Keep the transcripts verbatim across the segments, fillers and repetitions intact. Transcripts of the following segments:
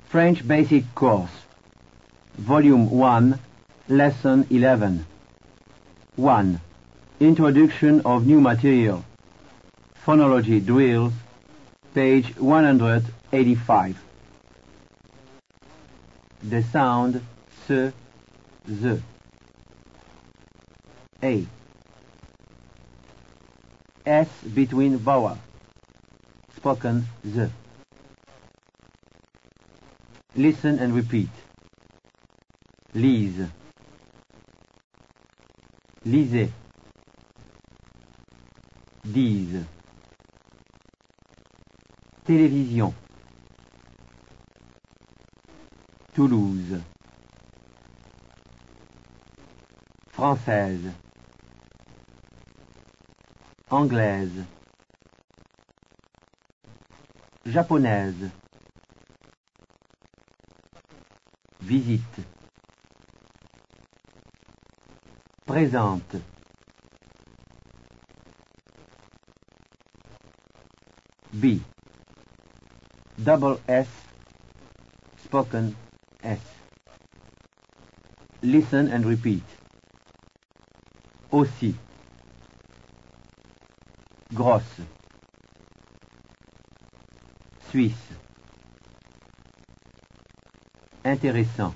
French Basic Course, Volume one, Lesson eleven. one. Introduction of new material. Phonology drills, page one hundred eighty-five. The sound se, the. A. S between vowel. Spoken the. Listen and repeat. Lise. Lisez. Dise. Télévision. Toulouse. Française. Anglaise. Japonaise. Visite. Présente. B. Double S. Spoken S. Listen and repeat. Aussi. Grosse. Suisse. Intéressant.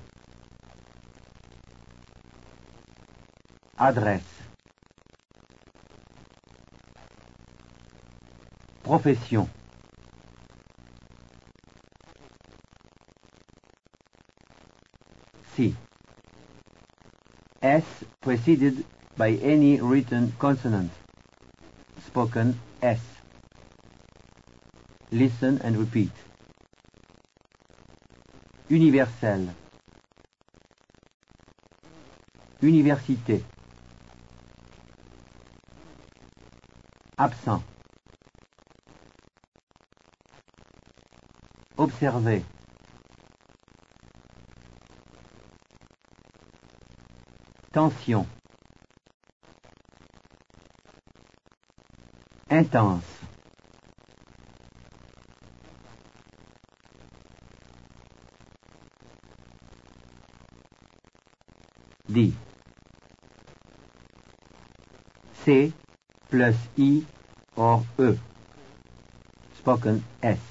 Adresse. Profession. C. S preceded by any written consonant. Spoken S. Listen and repeat. Universel. Université. Absent. Observer. Tension. Intense. D. C plus I or E. Spoken S.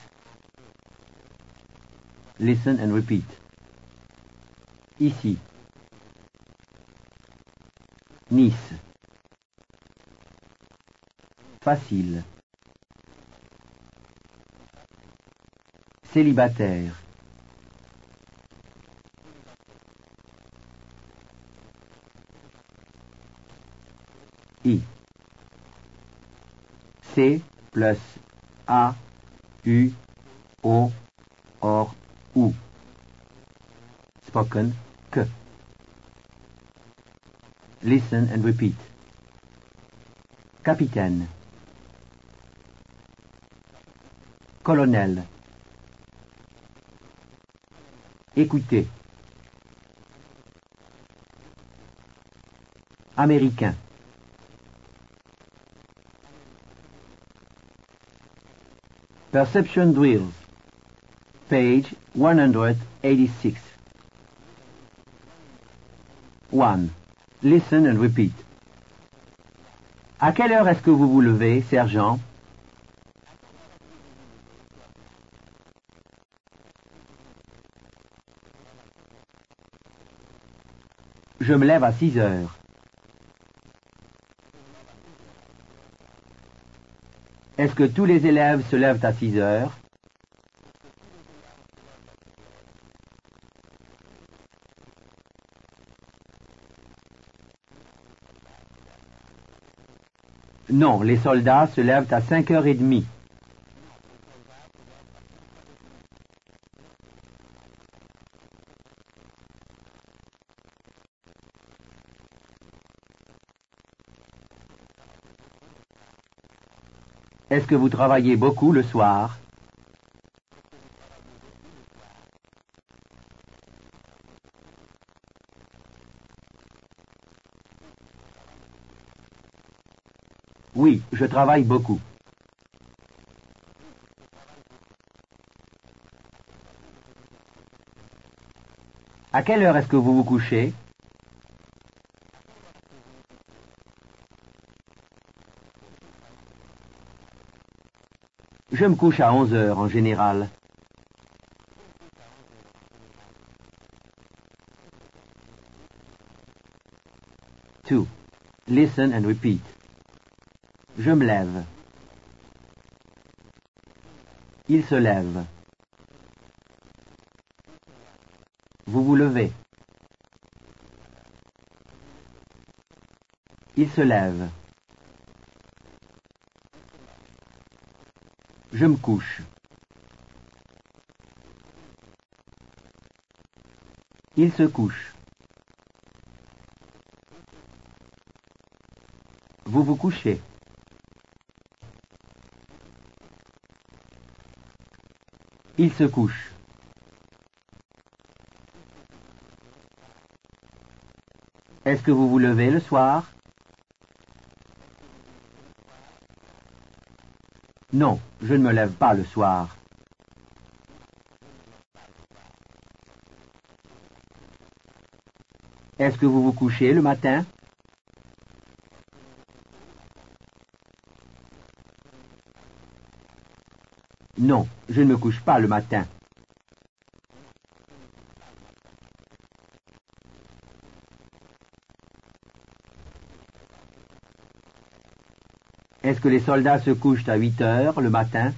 Listen and repeat. Ici. Nice. Facile. Célibataire. I. C plus A, U, O, or OU. Spoken que. Listen and repeat. Capitaine. Colonel. Écoutez. Américain. Perception drills. Page one hundred eighty-six. one. Listen and repeat. À quelle heure est-ce que vous vous levez, sergent? Je me lève à six heures. Est-ce que tous les élèves se lèvent à six heures? Non, les soldats se lèvent à cinq heures et demie. Est-ce que vous travaillez beaucoup le soir? Oui, je travaille beaucoup. À quelle heure est-ce que vous vous couchez? Je me couche à onze heures en général. Two. Listen and repeat. Je me lève. Il se lève. Vous vous levez. Il se lève. Je me couche. Il se couche. Vous vous couchez. Il se couche. Est-ce que vous vous levez le soir? Non, je ne me lève pas le soir. Est-ce que vous vous couchez le matin? Non, je ne me couche pas le matin. Est-ce que les soldats se couchent à huit heures le matin?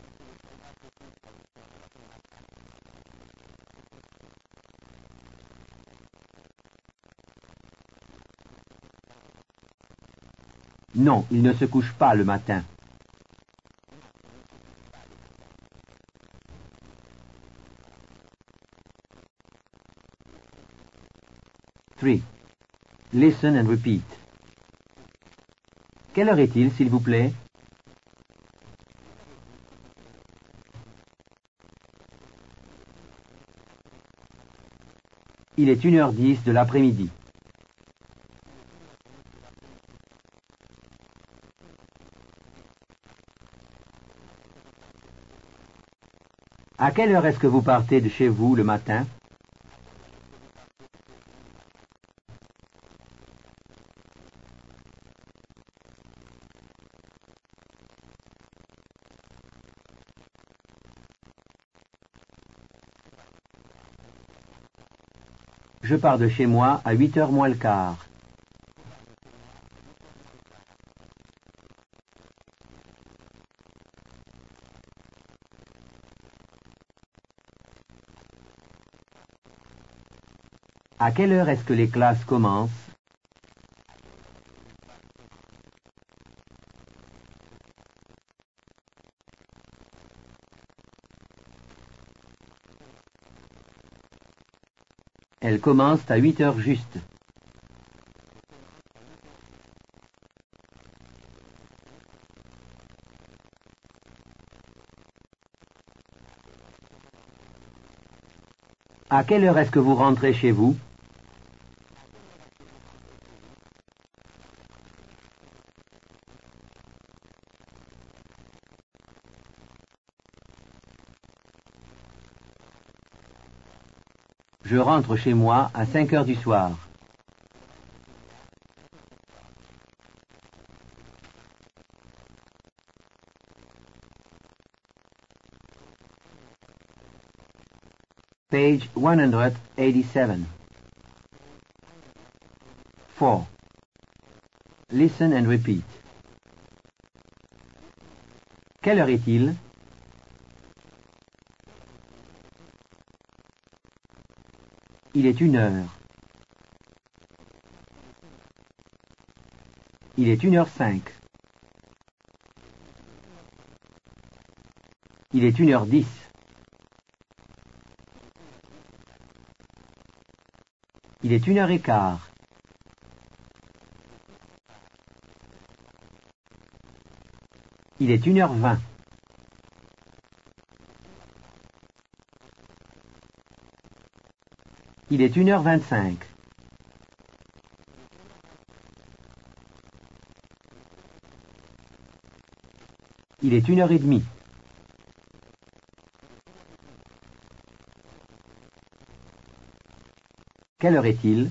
Non, ils ne se couchent pas le matin. Three. Listen and repeat. Quelle heure est-il, s'il vous plaît? Il est une heure dix de l'après-midi. À quelle heure est-ce que vous partez de chez vous le matin? Je pars de chez moi à huit heures moins le quart. À quelle heure est-ce que les classes commencent? Elles commencent à huit heures juste. À quelle heure est-ce que vous rentrez chez vous? Je rentre chez moi à cinq heures du soir. Page one hundred eighty-seven. Four. Listen and repeat. Quelle heure est-il? Il est une heure. Il est une heure cinq. Il est une heure dix. Il est une heure et quart. Il est une heure vingt. Il est une heure vingt-cinq. Il est une heure et demie. Quelle heure est-il?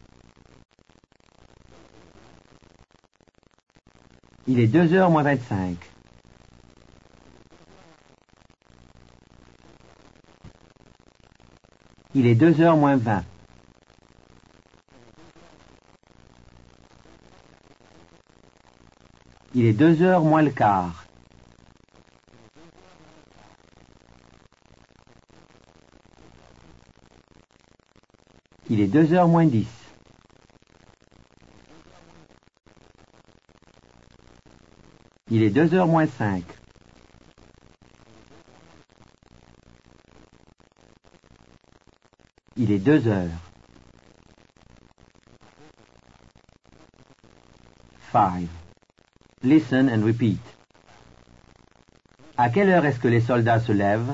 Il est deux heures moins vingt-cinq. Il est deux heures moins vingt. Il est deux heures moins le quart. Il est deux heures moins dix. Il est deux heures moins cinq. Il est deux heures. Five. Listen and repeat. À quelle heure est-ce que les soldats se lèvent?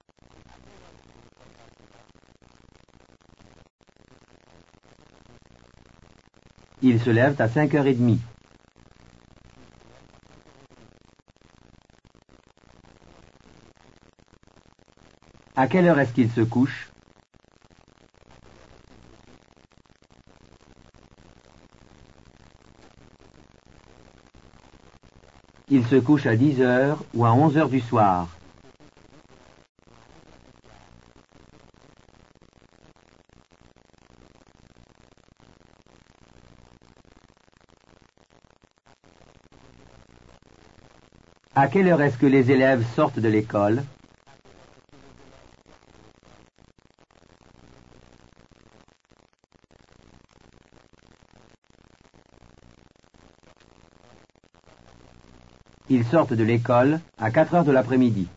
Ils se lèvent à cinq heures trente. À quelle heure est-ce qu'ils se couchent? Ils se couchent à dix heures ou à onze heures du soir. À quelle heure est-ce que les élèves sortent de l'école? Ils sortent de l'école à quatre heures de l'après-midi.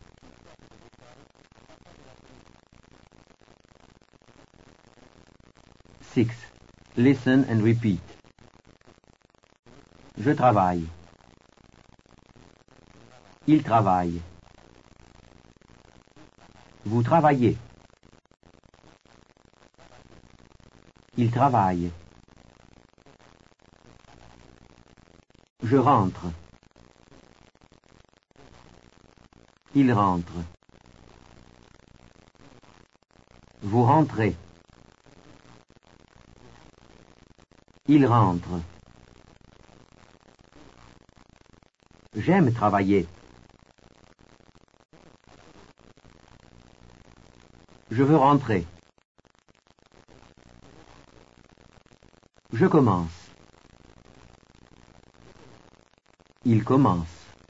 Six. Listen and repeat. Je travaille. Il travaille. Vous travaillez. Il travaille. Je rentre. Il rentre. Vous rentrez. Il rentre. J'aime travailler. Je veux rentrer. Je commence. Il commence.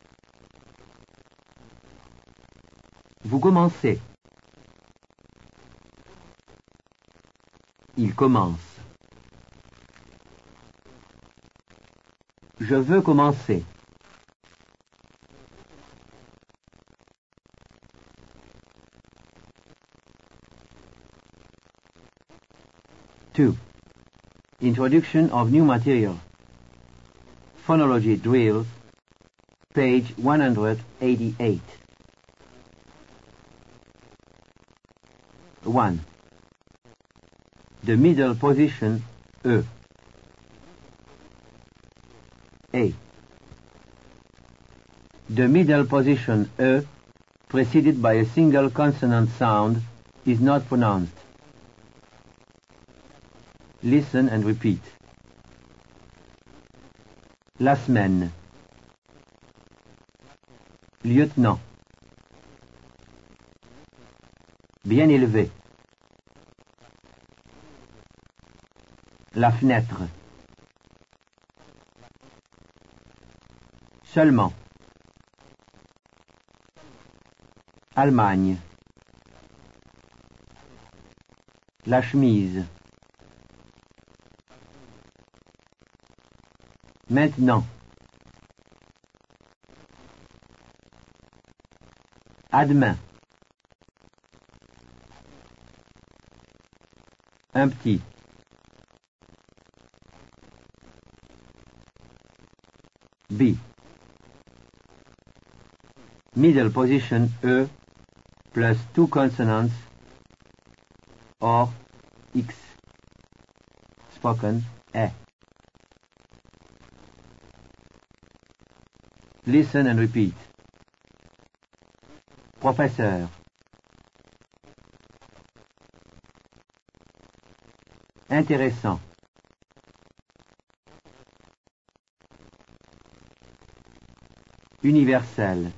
Vous commencez. Il commence. Je veux commencer. Two. Introduction of new material. Phonology drills, page one hundred eighty-eight. One. The middle position, E. A. The middle position, E, preceded by a single consonant sound, is not pronounced. Listen and repeat. La semaine. Lieutenant. Bien élevé. La fenêtre. Seulement. Allemagne. La chemise. Maintenant. À demain. Un petit. B. Middle position E plus two consonants or X. Spoken E. Listen and repeat. Professeur. Intéressant. Universel.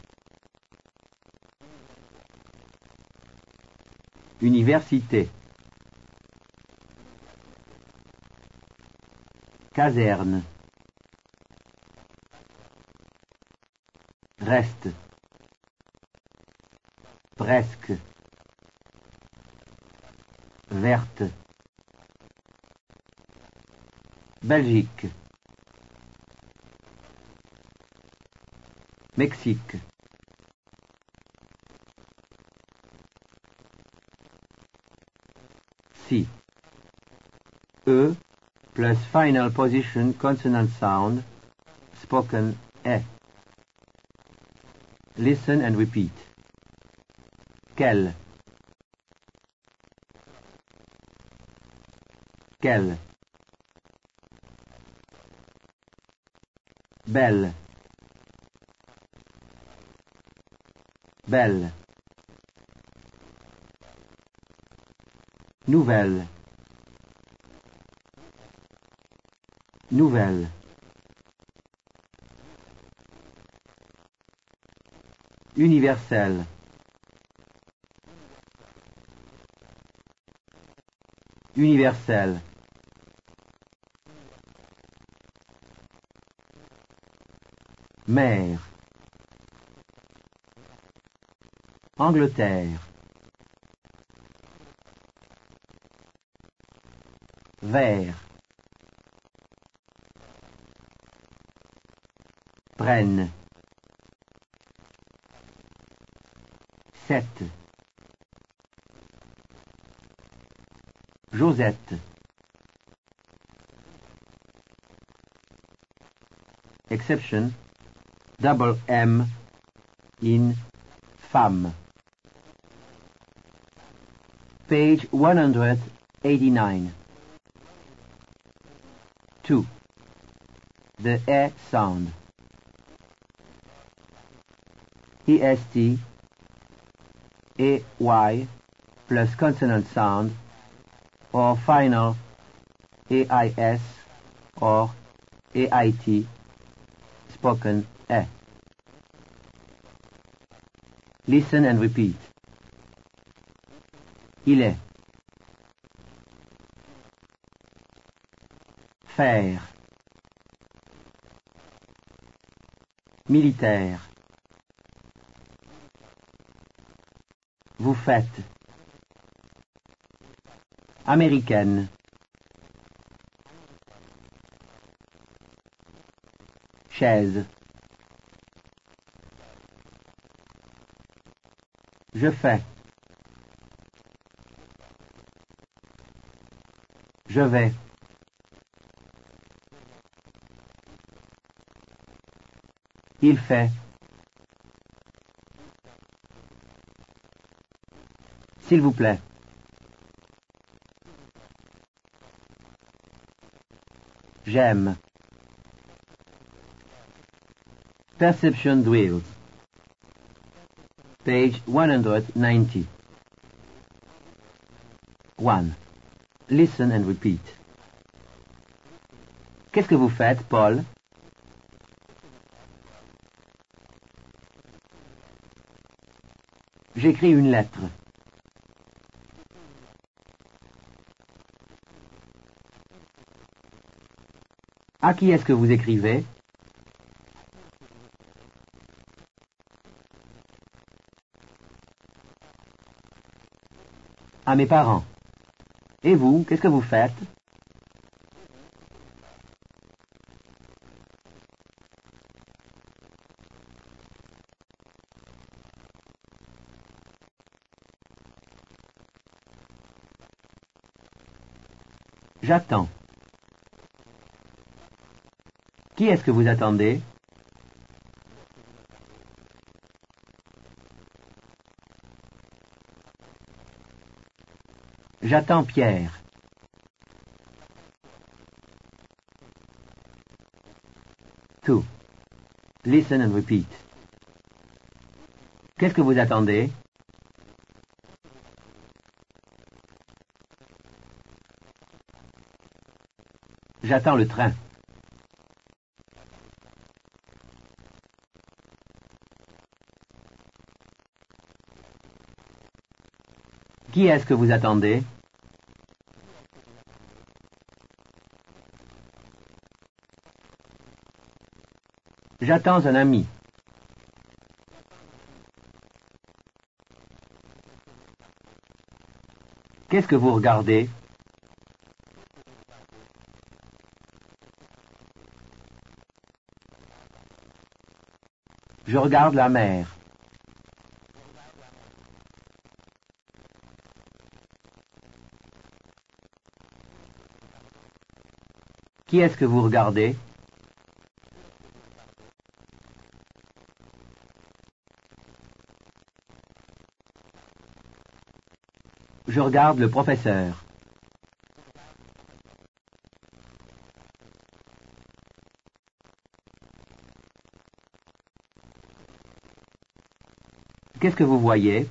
Université. Caserne. Reste. Presque. Verte. Belgique. Mexique. Si. E plus final position consonant sound, spoken E. Listen and repeat. Quel. Quel. Belle. Belle. Nouvelle. Nouvelle. Universel. Universel. Mer. Angleterre. Vert. Prenne. Sept. Josette. Exception. Double M in femme. Page one hundred eighty-nine. two. The E sound. E S T, A Y plus consonant sound or final A I S or A I T, spoken E. Listen and repeat. Il est. Faire. Militaire. Vous faites. Américaine. Chaise. Je fais. Je vais. Il fait. S'il vous plaît. J'aime. Perception drills. Page one hundred ninety. one. Listen and repeat. Qu'est-ce que vous faites, Paul? J'écris une lettre. À qui est-ce que vous écrivez? À mes parents. Et vous, qu'est-ce que vous faites? J'attends. Qui est-ce que vous attendez? J'attends Pierre. two. Listen and repeat. Qu'est-ce que vous attendez? J'attends le train. Qui est-ce que vous attendez? J'attends un ami. Qu'est-ce que vous regardez? Je regarde la mer. Qui est-ce que vous regardez? Je regarde le professeur. Qu'est-ce que vous voyez?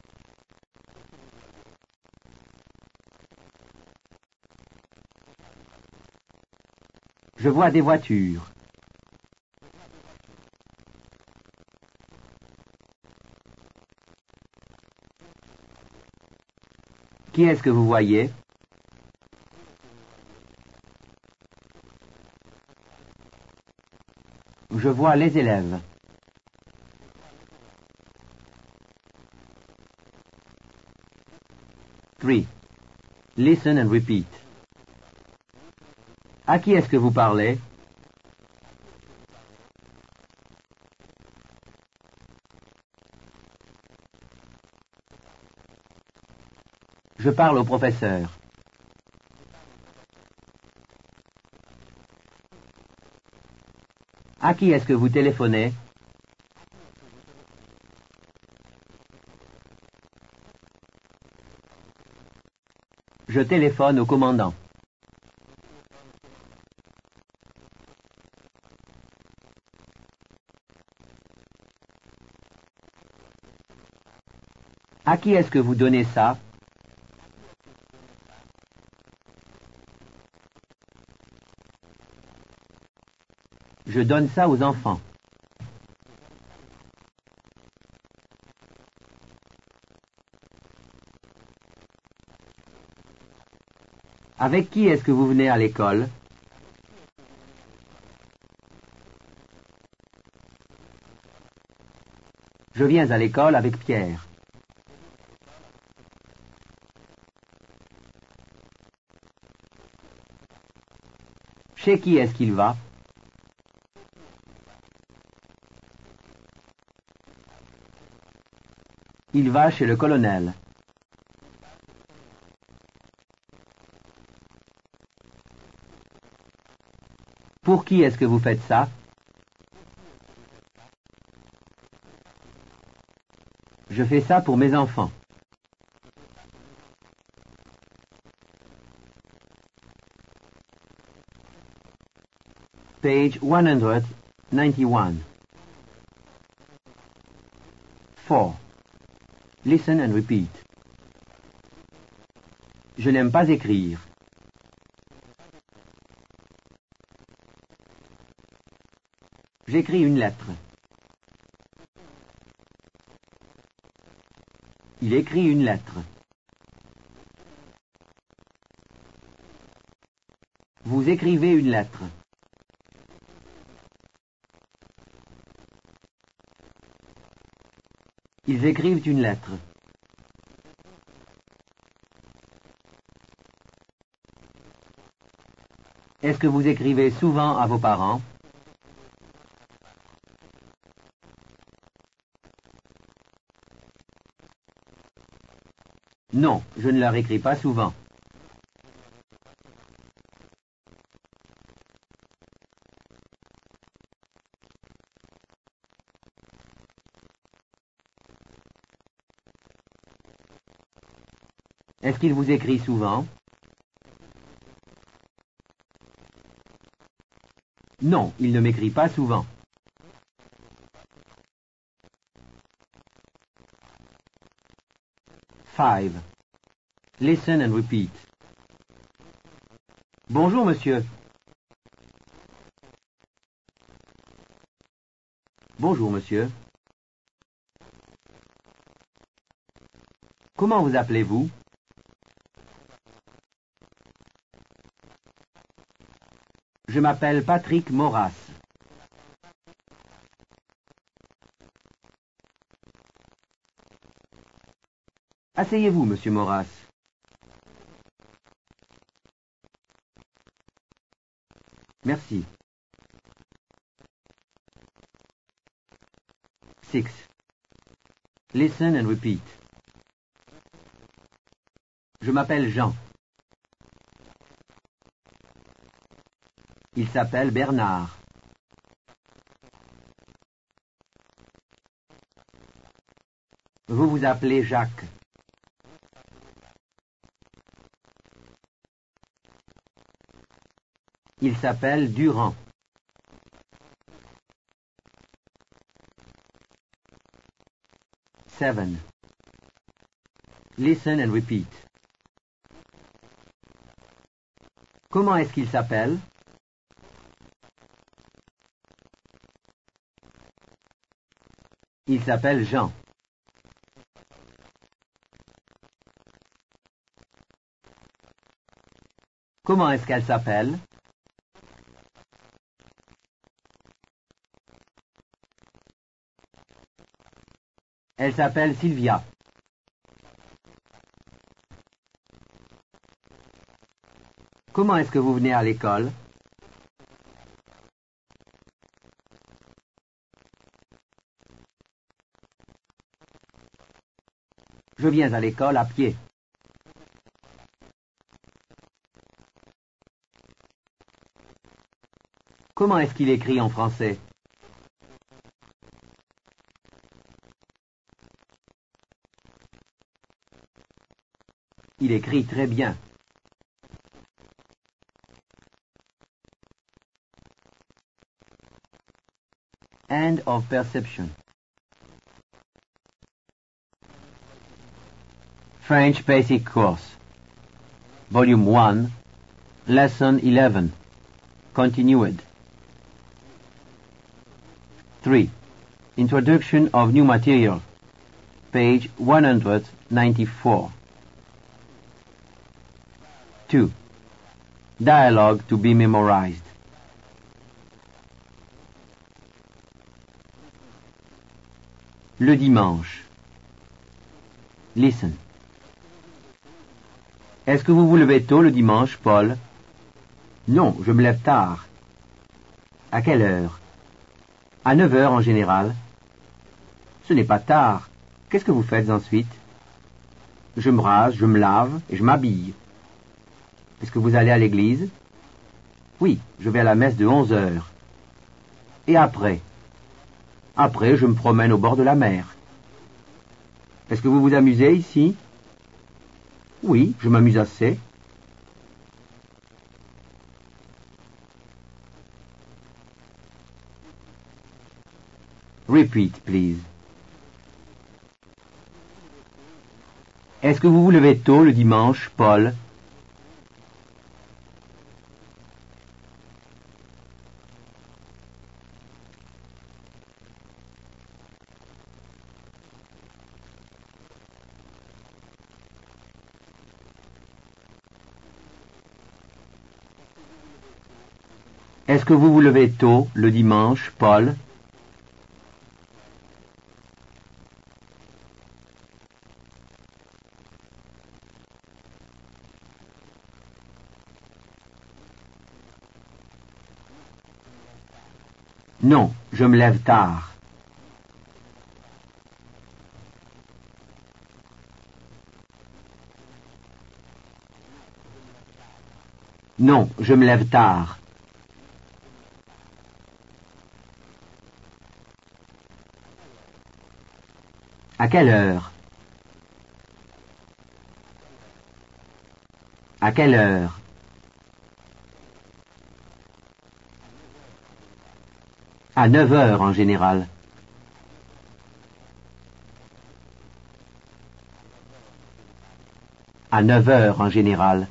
Je vois des voitures. Qui est-ce que vous voyez? Je vois les élèves. three. Listen and repeat. À qui est-ce que vous parlez? Je parle au professeur. À qui est-ce que vous téléphonez? Je téléphone au commandant. À qui est-ce que vous donnez ça? Je donne ça aux enfants. Avec qui est-ce que vous venez à l'école? Je viens à l'école avec Pierre. Chez qui est-ce qu'il va? Il va chez le colonel. Pour qui est-ce que vous faites ça? Je fais ça pour mes enfants. Page one hundred ninety-one. four. Listen and repeat. Je n'aime pas écrire. J'écris une lettre. Il écrit une lettre. Vous écrivez une lettre. Ils écrivent une lettre. Est-ce que vous écrivez souvent à vos parents? Non, je ne leur écris pas souvent. Est-ce qu'il vous écrit souvent? Non, il ne m'écrit pas souvent. five. Listen and repeat. Bonjour, monsieur. Bonjour, monsieur. Comment vous appelez-vous? Je m'appelle Patrick Maurras. Asseyez-vous, monsieur Maurras. Merci. Six. Listen and repeat. Je m'appelle Jean. Il s'appelle Bernard. Vous vous appelez Jacques. Il s'appelle Durand. Seven. Listen and repeat. Comment est-ce qu'il s'appelle? Il s'appelle Jean. Comment est-ce qu'elle s'appelle? Elle s'appelle Sylvia. Comment est-ce que vous venez à l'école? Je viens à l'école à pied. Comment est-ce qu'il écrit en français? Il écrit très bien. End of perception. French Basic Course. Volume one, Lesson eleven. Continued. three. Introduction of new material. Page one hundred ninety-four. two. Dialogue to be memorized. Le dimanche. Listen. Est-ce que vous vous levez tôt le dimanche, Paul? Non, je me lève tard. À quelle heure? À neuf heures en général. Ce n'est pas tard. Qu'est-ce que vous faites ensuite? Je me rase, je me lave et je m'habille. Est-ce que vous allez à l'église? Oui, je vais à la messe de onze heures. Et après? Après, je me promène au bord de la mer. Est-ce que vous vous amusez ici? Oui, je m'amuse assez. Repeat, please. Est-ce que vous vous levez tôt le dimanche, Paul? Est-ce que vous vous levez tôt le dimanche, Paul? Non, je me lève tard. Non, je me lève tard. À quelle heure? À quelle heure? À neuf heures en général. À neuf heures en général.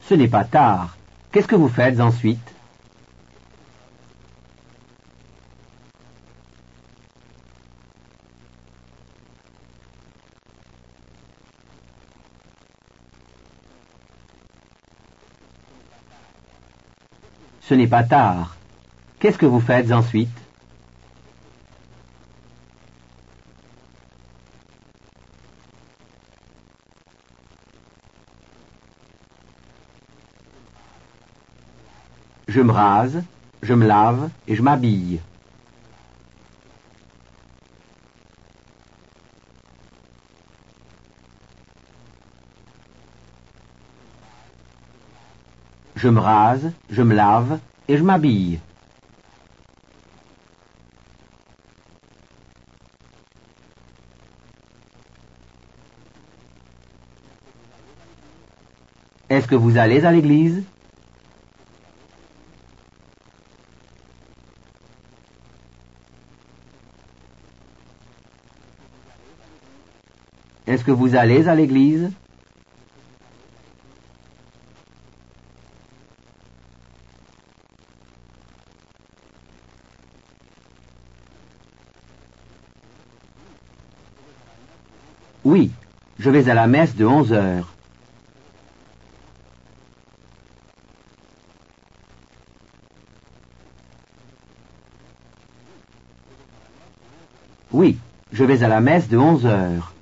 Ce n'est pas tard. Qu'est-ce que vous faites ensuite? Ce n'est pas tard. Qu'est-ce que vous faites ensuite? Je me rase, je me lave et je m'habille. Je me rase, je me lave et je m'habille. Est-ce que vous allez à l'église? Est-ce que vous allez à l'église? Oui, je vais à la messe de onze heures. Oui, je vais à la messe de onze heures.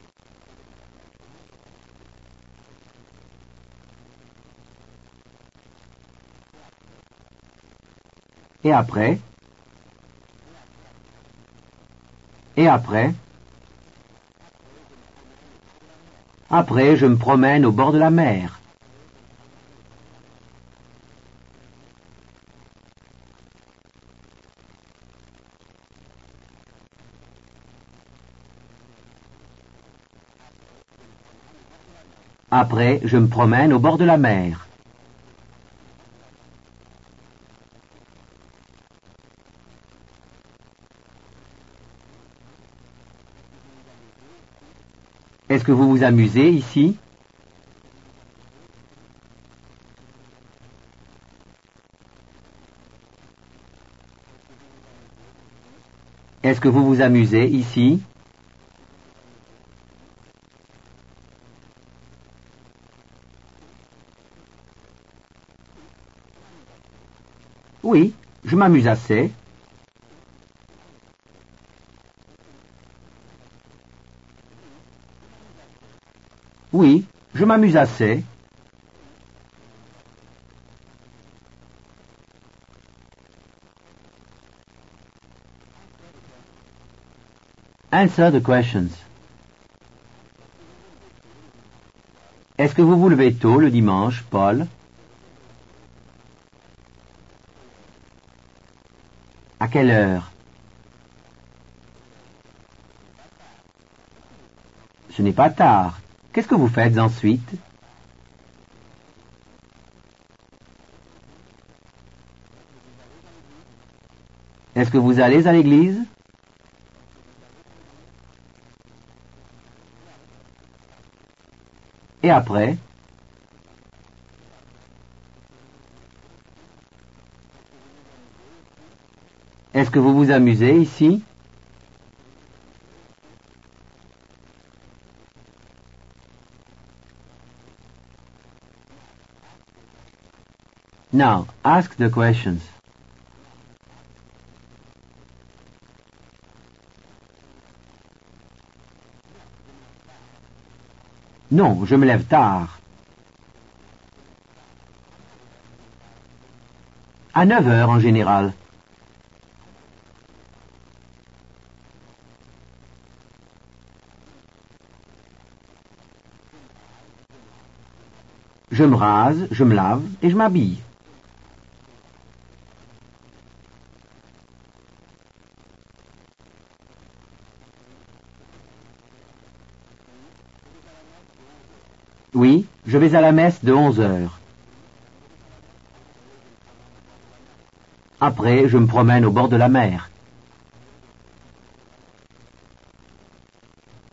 Et après? Et après? Après, je me promène au bord de la mer. Après, je me promène au bord de la mer. Est-ce que vous vous amusez ici? Est-ce que vous vous amusez ici? Oui, je m'amuse assez. Oui, je m'amuse assez. Answer the questions. Est-ce que vous vous levez tôt le dimanche, Paul? À quelle heure? Ce n'est pas tard. Qu'est-ce que vous faites ensuite? Est-ce que vous allez à l'église? Et après? Est-ce que vous vous amusez ici? Now, ask the questions. Non, je me lève tard. À neuf heures en général. Je me rase, je me lave et je m'habille. Oui, je vais à la messe de onze heures. Après, je me promène au bord de la mer.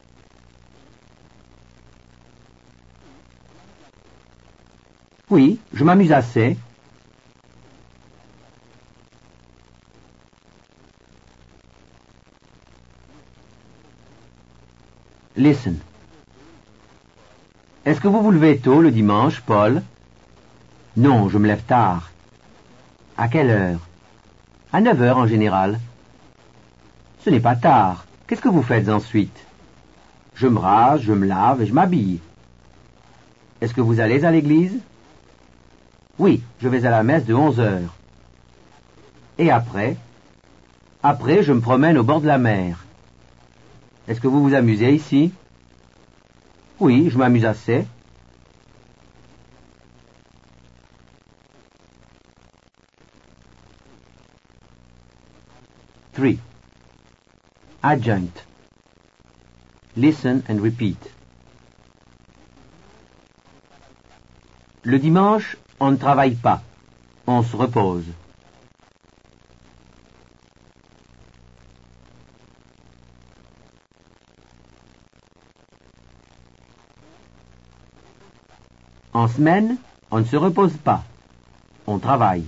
Oui, Je m'amuse assez. Listen. Est-ce que vous vous levez tôt le dimanche, Paul? Non, je me lève tard. À quelle heure? À neuf heures en général. Ce n'est pas tard. Qu'est-ce que vous faites ensuite? Je me rase, je me lave et je m'habille. Est-ce que vous allez à l'église? Oui, je vais à la messe de onze heures. Et après? Après, je me promène au bord de la mer. Est-ce que vous vous amusez ici? Oui, je m'amuse assez. three. Adjunct. Listen and repeat. Le dimanche, on ne travaille pas. On se repose. En semaine, on ne se repose pas. On travaille.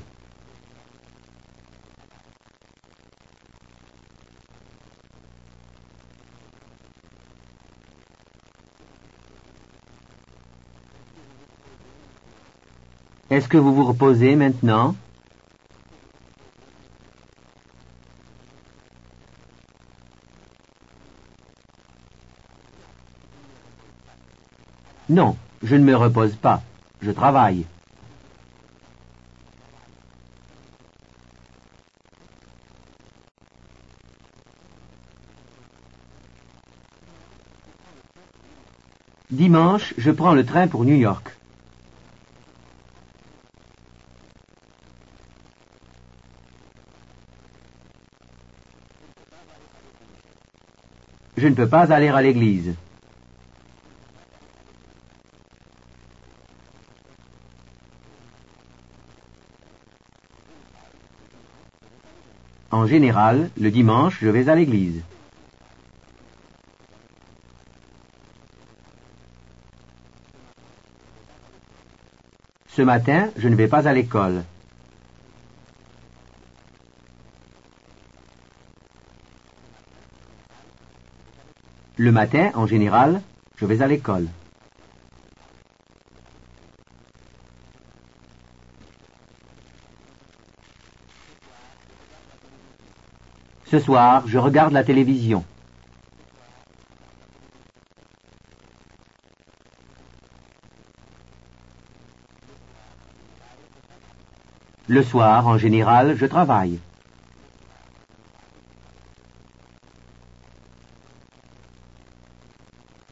Est-ce que vous vous reposez maintenant? Non, je ne me repose pas. Je travaille. Dimanche, je prends le train pour New York. Je ne peux pas aller à l'église. En général, le dimanche, je vais à l'église. Ce matin, je ne vais pas à l'école. Le matin, en général, je vais à l'école. Ce soir, je regarde la télévision. Le soir, en général, je travaille.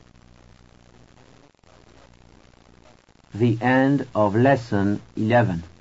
The end of lesson eleven.